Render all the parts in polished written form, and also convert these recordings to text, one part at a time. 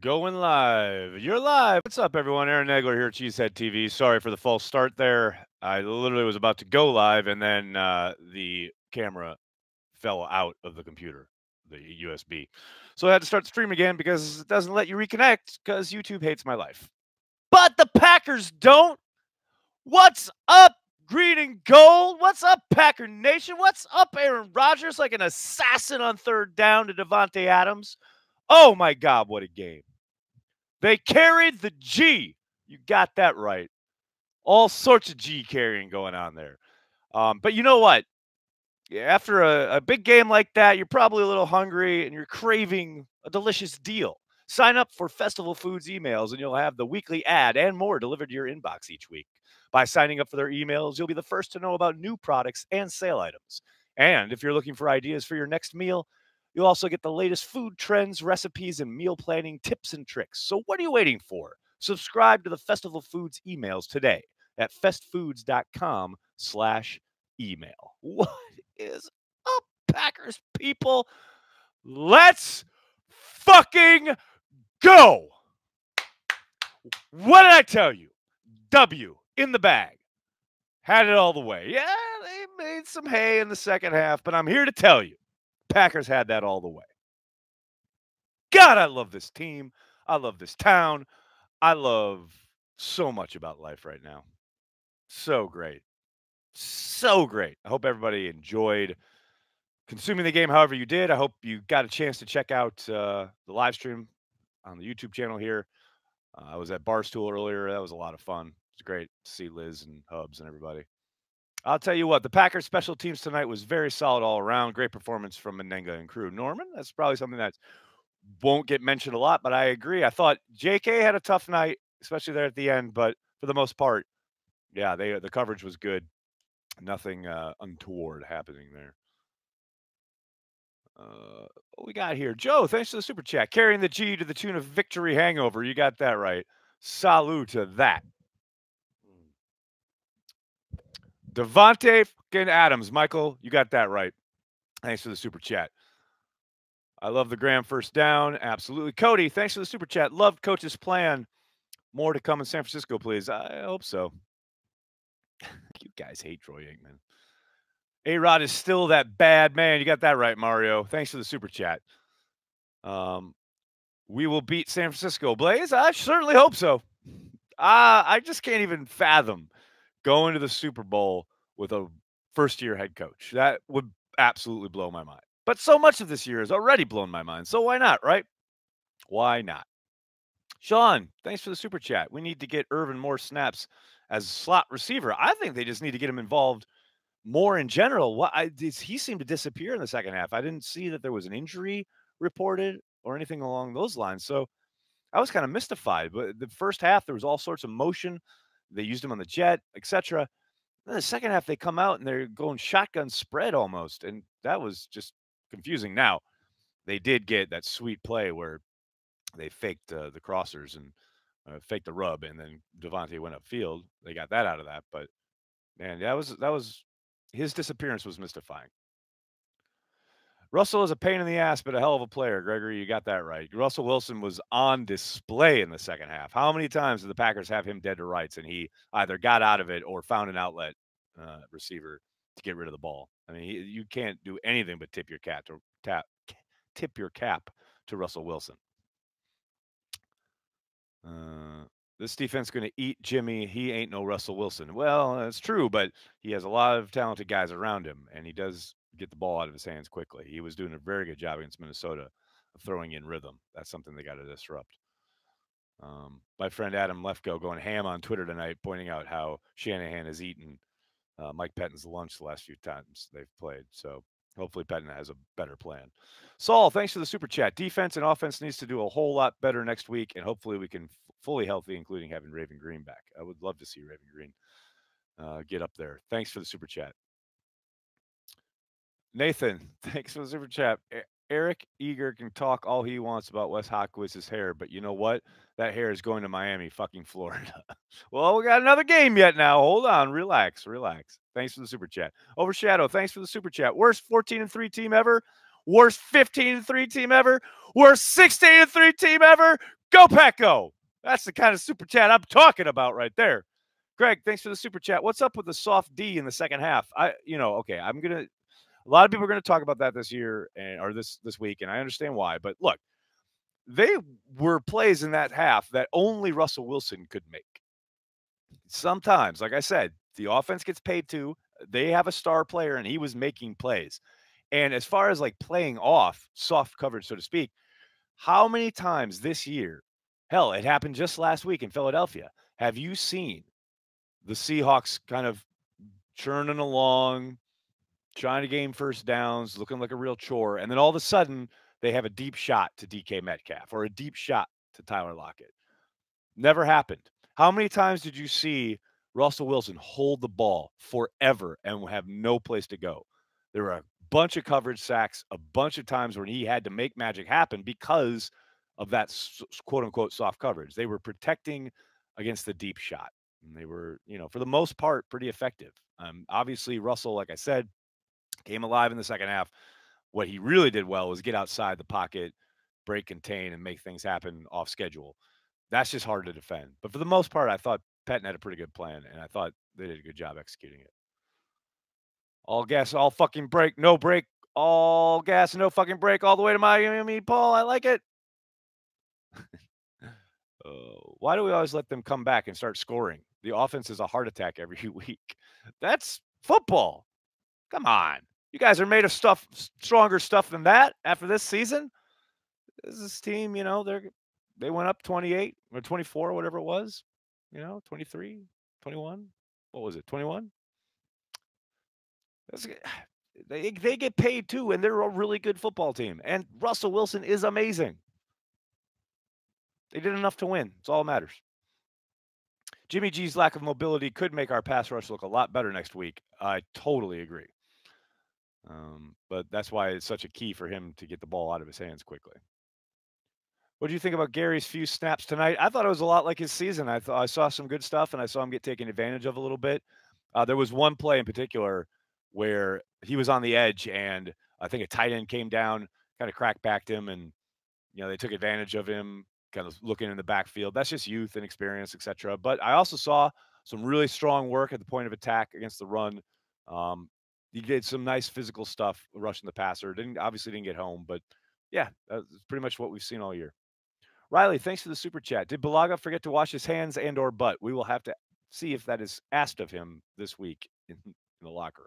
Going live. You're live. What's up, everyone? Aaron Nagler here at Cheesehead TV. Sorry for the false start there. I literally was about to go live, and then the camera fell out of the computer, the USB. So I had to start the stream again because it doesn't let you reconnect because YouTube hates my life. But the Packers don't. What's up, green and gold? What's up, Packer Nation? What's up, Aaron Rodgers, like an assassin on third down to Davante Adams? Oh, my God, what a game. They carried the G. You got that right. All sorts of G carrying going on there. But you know what? After a big game like that, you're probably a little hungry and you're craving a delicious deal. Sign up for Festival Foods emails and you'll have the weekly ad and more delivered to your inbox each week. By signing up for their emails, you'll be the first to know about new products and sale items. And if you're looking for ideas for your next meal, you'll also get the latest food trends, recipes, and meal planning tips and tricks. So what are you waiting for? Subscribe to the Festival Foods emails today at festfoods.com/email. What is up, Packers people? Let's fucking go. What did I tell you? W in the bag. Had it all the way. Yeah, they made some hay in the second half, but I'm here to tell you, Packers had that all the way. God, I love this team. I love this town. I love so much about life right now. So great. So great. I hope everybody enjoyed consuming the game however you did. I hope you got a chance to check out the live stream on the YouTube channel here. I was at Barstool earlier. That was a lot of fun. It's great to see Liz and Hubs and everybody. I'll tell you what, the Packers special teams tonight was very solid all around. Great performance from Menenga and crew. Norman, that's probably something that won't get mentioned a lot, but I agree. I thought JK had a tough night, especially there at the end, but for the most part, yeah, the coverage was good. Nothing untoward happening there. What we got here? Joe, thanks for the super chat. Carrying the G to the tune of victory hangover. You got that right. Salute to that. Davante fucking Adams. Michael, you got that right. Thanks for the super chat. I love the Graham first down. Absolutely. Cody, thanks for the super chat. Love coach's plan. More to come in San Francisco, please. I hope so. You guys hate Troy Aikman. A-Rod is still that bad man. You got that right, Mario. Thanks for the super chat. We will beat San Francisco. Blaze, I certainly hope so. I just can't even fathom going to the Super Bowl with a first-year head coach. That would absolutely blow my mind. But so much of this year has already blown my mind. So why not, right? Why not? Sean, thanks for the super chat. We need to get Irvin more snaps as slot receiver. I think they just need to get him involved more in general. He seemed to disappear in the second half. I didn't see that there was an injury reported or anything along those lines. So I was kind of mystified. But the first half, there was all sorts of motion. They used him on the jet, etc. Then the second half, they come out and they're going shotgun spread almost. And that was just confusing. Now, they did get that sweet play where they faked the crossers and faked the rub, and then Davante went upfield. They got that out of that. But, man, that was his disappearance was mystifying. Russell is a pain in the ass, but a hell of a player. Gregory, you got that right. Russell Wilson was on display in the second half. How many times did the Packers have him dead to rights, and he either got out of it or found an outlet receiver to get rid of the ball? I mean, you can't do anything but tip your cap to Russell Wilson. This defense going to eat Jimmy. He ain't no Russell Wilson. Well, that's true, but he has a lot of talented guys around him, and he does get the ball out of his hands quickly. He was doing a very good job against Minnesota of throwing in rhythm. That's something they got to disrupt. My friend Adam Lefko going ham on Twitter tonight, pointing out how Shanahan has eaten Mike Pettine's lunch the last few times they've played. So hopefully Pettine has a better plan. Saul, thanks for the super chat. Defense and offense needs to do a whole lot better next week, and hopefully we can fully healthy, including having Raven Green back. I would love to see Raven Green get up there. Thanks for the super chat. Nathan, thanks for the super chat. Eric Eager can talk all he wants about Wes Hawkwitz's hair, but you know what? That hair is going to Miami, fucking Florida. Well, we got another game yet now. Hold on. Relax. Thanks for the super chat. Overshadow, thanks for the super chat. Worst 14-3 team ever. Worst 15-3 team ever. Worst 16-3 team ever. Go, Pack, go! That's the kind of super chat I'm talking about right there. Greg, thanks for the super chat. What's up with the soft D in the second half? Okay, I'm gonna. A lot of people are gonna talk about that this year or this week, and I understand why. But look, they were plays in that half that only Russell Wilson could make. Sometimes, like I said, the offense gets paid too. They have a star player, and he was making plays. And as far as like playing off soft coverage, so to speak, how many times this year, hell, it happened just last week in Philadelphia, have you seen the Seahawks kind of churning along, trying to gain first downs, looking like a real chore, and then all of a sudden they have a deep shot to DK Metcalf or a deep shot to Tyler Lockett? Never happened. How many times did you see Russell Wilson hold the ball forever and have no place to go? There were a bunch of coverage sacks, a bunch of times when he had to make magic happen because of that quote unquote soft coverage. They were protecting against the deep shot. And they were, for the most part, pretty effective. Obviously, Russell, like I said, came alive in the second half. What he really did well was get outside the pocket, break, contain, and make things happen off schedule. That's just hard to defend. But for the most part, I thought Pettine had a pretty good plan, and I thought they did a good job executing it. All gas, all fucking break, no break, all gas, no fucking break, all the way to Miami, Paul. I like it. Why do we always let them come back and start scoring? The offense is a heart attack every week. That's football. Come on. You guys are made of stronger stuff than that after this season. This team, they went up 28 or 24, whatever it was, 23, 21. What was it? 21? They get paid too, and they're a really good football team. And Russell Wilson is amazing. They did enough to win. It's all that matters. Jimmy G's lack of mobility could make our pass rush look a lot better next week. I totally agree. But that's why it's such a key for him to get the ball out of his hands quickly. What do you think about Gary's few snaps tonight? I thought it was a lot like his season. I saw some good stuff, and I saw him get taken advantage of a little bit. There was one play in particular where he was on the edge, and I think a tight end came down, kind of crack-backed him, and they took advantage of him, kind of looking in the backfield. That's just youth and experience, etc. But I also saw some really strong work at the point of attack against the run. He did some nice physical stuff rushing the passer. Obviously didn't get home, but yeah, that's pretty much what we've seen all year. Riley, thanks for the super chat. Did Bulaga forget to wash his hands and or butt? We will have to see if that is asked of him this week in the locker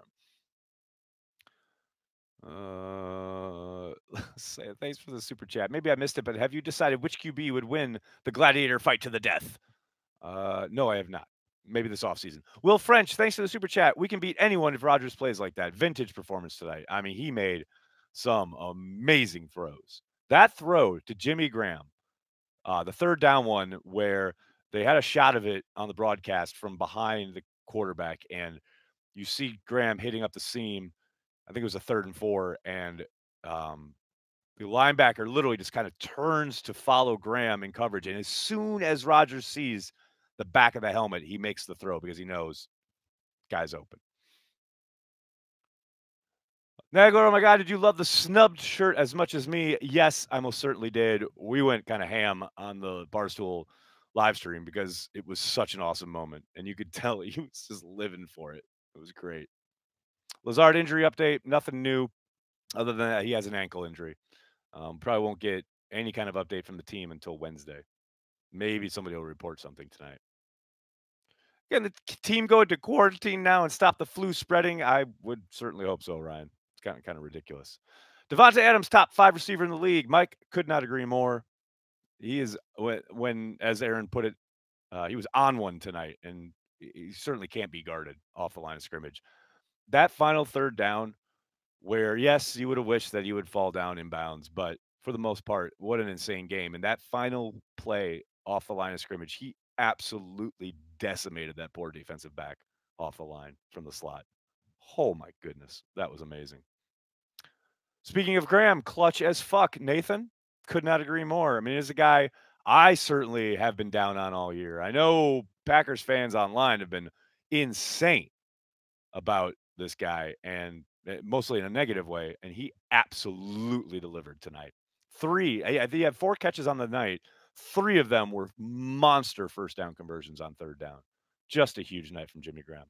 room. Thanks for the super chat. Maybe I missed it, but have you decided which QB would win the gladiator fight to the death? No, I have not. Maybe this offseason. Will French, thanks for the super chat. We can beat anyone if Rodgers plays like that. Vintage performance tonight. I mean, he made some amazing throws. That throw to Jimmy Graham, the third down one where they had a shot of it on the broadcast from behind the quarterback, and you see Graham hitting up the seam. I think it was a 3rd and 4, and the linebacker literally just kind of turns to follow Graham in coverage. And as soon as Rodgers sees the back of the helmet, he makes the throw because he knows guy's open. Nagler, oh my God, did you love the snubbed shirt as much as me? Yes, I most certainly did. We went kind of ham on the Barstool live stream because it was such an awesome moment. And you could tell he was just living for it. It was great. Lazard injury update, nothing new other than that he has an ankle injury. Probably won't get any kind of update from the team until Wednesday. Maybe somebody will report something tonight. Can the team go into quarantine now and stop the flu spreading? I would certainly hope so, Ryan. It's kind of ridiculous. Devontae Adams, top 5 receiver in the league. Mike could not agree more. He is, when as Aaron put it, he was on one tonight, and he certainly can't be guarded off the line of scrimmage. That final third down, where, yes, you would have wished that he would fall down in bounds, but for the most part, what an insane game. And that final play off the line of scrimmage, he absolutely decimated that poor defensive back off the line from the slot. Oh, my goodness. That was amazing. Speaking of Graham, clutch as fuck. Nathan, could not agree more. I mean, as a guy I certainly have been down on all year. I know Packers fans online have been insane about this guy, and mostly in a negative way, and he absolutely delivered tonight. I think he had 4 catches on the night, 3 of them were monster first down conversions on third down. Just a huge night from Jimmy Graham.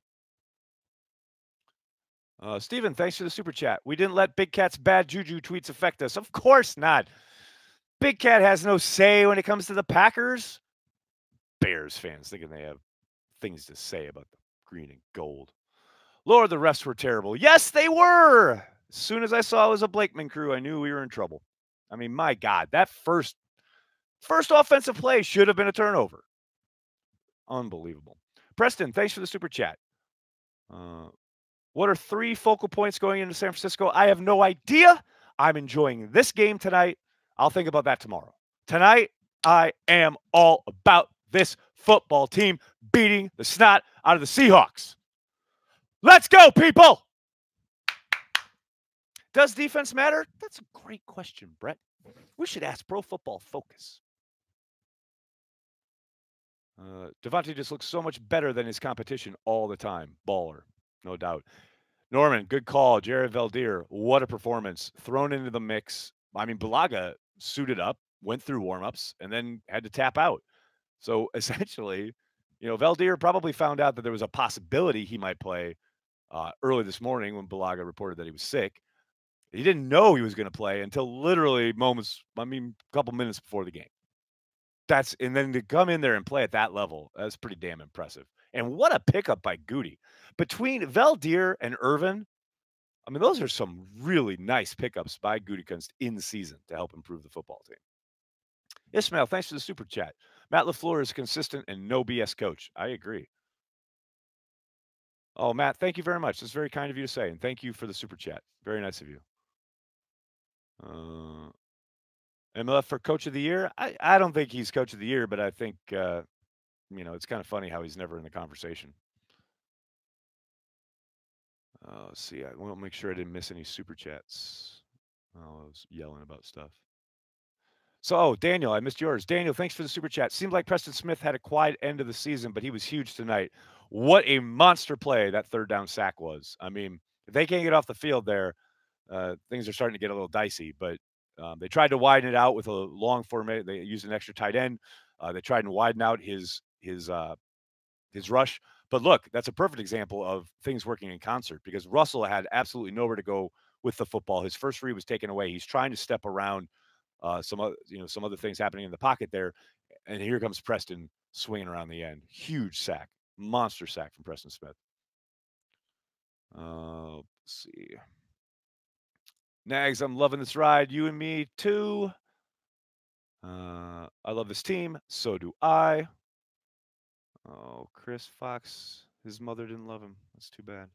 Steven, thanks for the super chat. We didn't let Big Cat's bad juju tweets affect us. Of course not. Big Cat has no say when it comes to the Packers. Bears fans thinking they have things to say about the green and gold. Lord, the refs were terrible. Yes, they were. As soon as I saw it was a Blakeman crew, I knew we were in trouble. I mean, my God, that first offensive play should have been a turnover. Unbelievable. Preston, thanks for the super chat. What are 3 focal points going into San Francisco? I have no idea. I'm enjoying this game tonight. I'll think about that tomorrow. Tonight, I am all about this football team beating the snot out of the Seahawks. Let's go, people! Does defense matter? That's a great question, Brett. We should ask Pro Football Focus. Devontae just looks so much better than his competition all the time. Baller, no doubt. Norman, good call. Jared Valdir, what a performance. Thrown into the mix. I mean, Bulaga suited up, went through warmups, and then had to tap out. So essentially, Valdir probably found out that there was a possibility he might play early this morning when Bulaga reported that he was sick. He didn't know he was going to play until literally a couple minutes before the game. And then to come in there and play at that level, that's pretty damn impressive. And what a pickup by Goody. Between Valdir and Irvin, I mean, those are some really nice pickups by Gutekunst in season to help improve the football team. Ismail, thanks for the super chat. Matt LaFleur is consistent and no BS coach. I agree. Oh, Matt, thank you very much. That's very kind of you to say, and thank you for the super chat. Very nice of you. MLF for coach of the year? I don't think he's coach of the year, but I think, it's kind of funny how he's never in the conversation. Let's see. I want to make sure I didn't miss any super chats. I was yelling about stuff. So, Daniel, I missed yours. Daniel, thanks for the super chat. Seemed like Preston Smith had a quiet end of the season, but he was huge tonight. What a monster play that third down sack was. I mean, if they can't get off the field there, things are starting to get a little dicey. But they tried to widen it out with a long formation. They used an extra tight end. They tried to widen out his rush. But look, that's a perfect example of things working in concert because Russell had absolutely nowhere to go with the football. His first read was taken away. He's trying to step around some other things happening in the pocket there, and here comes Preston swinging around the end. Huge sack, monster sack from Preston Smith. Let's see. Nags, I'm loving this ride. You and me too. I love this team. So do I. Oh, Chris Fox, his mother didn't love him. That's too bad.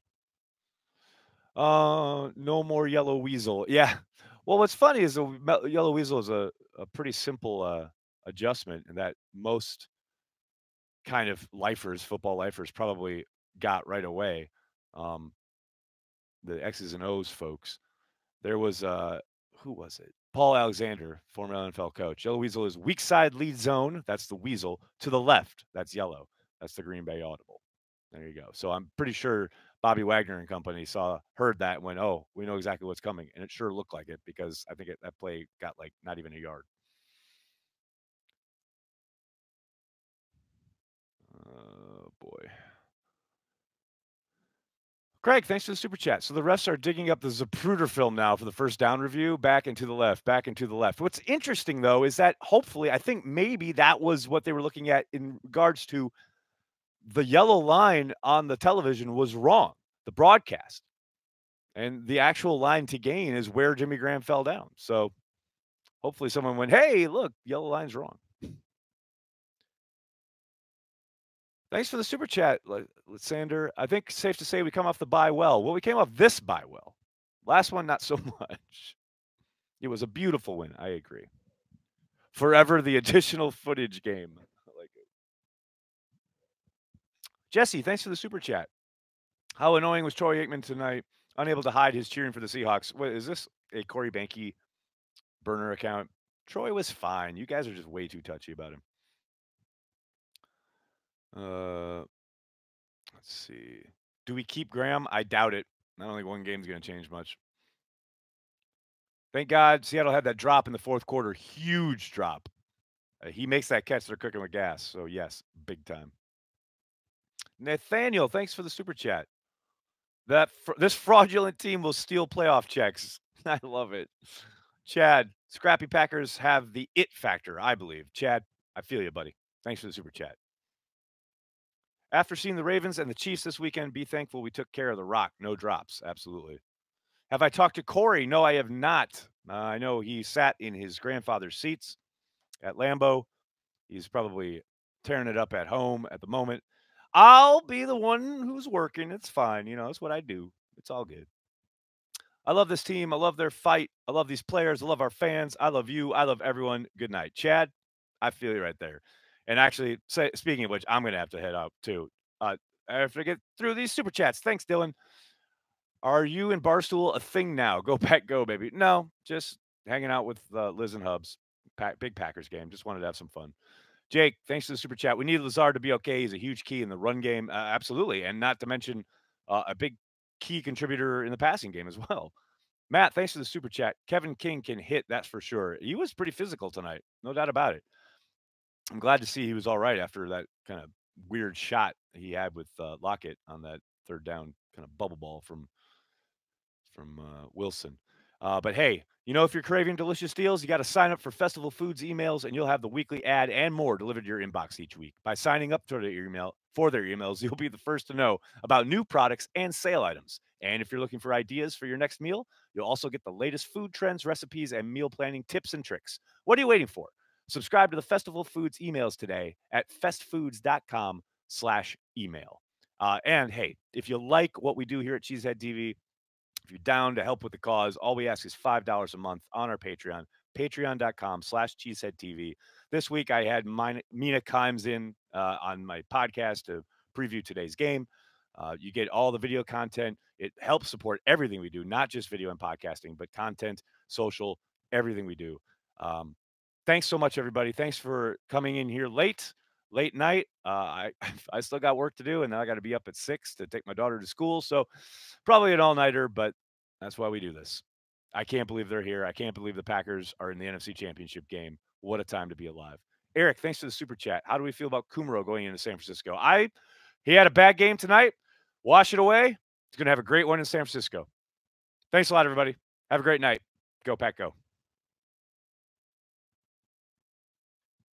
No more Yellow Weasel. Yeah. Well, what's funny is the Yellow Weasel is a pretty simple adjustment, and that most kind of football lifers, probably got right away. The X's and O's folks. There was who was it? Paul Alexander, former NFL coach. Yellow Weasel is weak side lead zone. That's the Weasel. To the left, that's yellow. That's the Green Bay Audible. There you go. So I'm pretty sure Bobby Wagner and company heard that and went, oh, we know exactly what's coming. And it sure looked like it because I think that play got like not even a yard. Oh, boy. Craig, thanks for the super chat. So the refs are digging up the Zapruder film now for the first down review, back and to the left, back and to the left. What's interesting, though, is that hopefully, I think maybe that was what they were looking at in regards to the yellow line on the television was wrong, the broadcast. And the actual line to gain is where Jimmy Graham fell down. So hopefully someone went, hey, look, yellow line's wrong. Thanks for the super chat, Sander. I think it's safe to say we come off the bye well. Well, we came off this bye well. Last one, not so much. It was a beautiful win. I agree. Forever the additional footage game. I like it. Jesse, thanks for the super chat. How annoying was Troy Aikman tonight? Unable to hide his cheering for the Seahawks. What is this? A Corey Banke burner account? Troy was fine. You guys are just way too touchy about him. Let's see. Do we keep Graham? I doubt it. I don't think one game's going to change much. Thank God Seattle had that drop in the fourth quarter. Huge drop. He makes that catch, they're cooking with gas. So, yes, big time. Nathaniel, thanks for the super chat. This fraudulent team will steal playoff checks. I love it. Chad, Scrappy Packers have the it factor, I believe. Chad, I feel you, buddy. Thanks for the super chat. After seeing the Ravens and the Chiefs this weekend, be thankful we took care of the Rock. No drops. Absolutely. Have I talked to Corey? No, I have not. I know he sat in his grandfather's seats at Lambeau. He's probably tearing it up at home at the moment. I'll be the one who's working. It's fine. You know, it's what I do. It's all good. I love this team. I love their fight. I love these players. I love our fans. I love you. I love everyone. Good night. Chad, I feel you right there. And actually, speaking of which, I'm going to have to head out too. I have to get through these super chats. Thanks, Dylan. Are you and Barstool a thing now? Go Pack, go, baby. No, just hanging out with Liz and Hubs. Big Packers game. Just wanted to have some fun. Jake, thanks for the super chat. We need Lazard to be okay. He's a huge key in the run game. Absolutely. And not to mention a big key contributor in the passing game as well. Matt, thanks for the super chat. Kevin King can hit, that's for sure. He was pretty physical tonight. No doubt about it. I'm glad to see he was all right after that kind of weird shot he had with Lockett on that third down kind of bubble ball from Wilson. But hey, you know, if you're craving delicious deals, you got to sign up for Festival Foods emails, and you'll have the weekly ad and more delivered to your inbox each week. By signing up for their emails, you'll be the first to know about new products and sale items. And if you're looking for ideas for your next meal, you'll also get the latest food trends, recipes, and meal planning tips and tricks. What are you waiting for? Subscribe to the Festival Foods emails today at festfoods.com/email. And hey, if you like what we do here at Cheesehead TV, if you're down to help with the cause, all we ask is $5 a month on our Patreon, patreon.com/cheeseheadtv. This week, I had Mina Kimes in on my podcast to preview today's game. You get all the video content. It helps support everything we do, not just video and podcasting, but content, social, everything we do. Thanks so much, everybody. Thanks for coming in here late night. I still got work to do, and then I got to be up at 6 to take my daughter to school. So probably an all-nighter, but that's why we do this. I can't believe they're here. I can't believe the Packers are in the NFC Championship game. What a time to be alive. Eric, thanks for the super chat. How do we feel about Kumaro going into San Francisco? He had a bad game tonight. Wash it away. He's going to have a great one in San Francisco. Thanks a lot, everybody. Have a great night. Go Pack, go.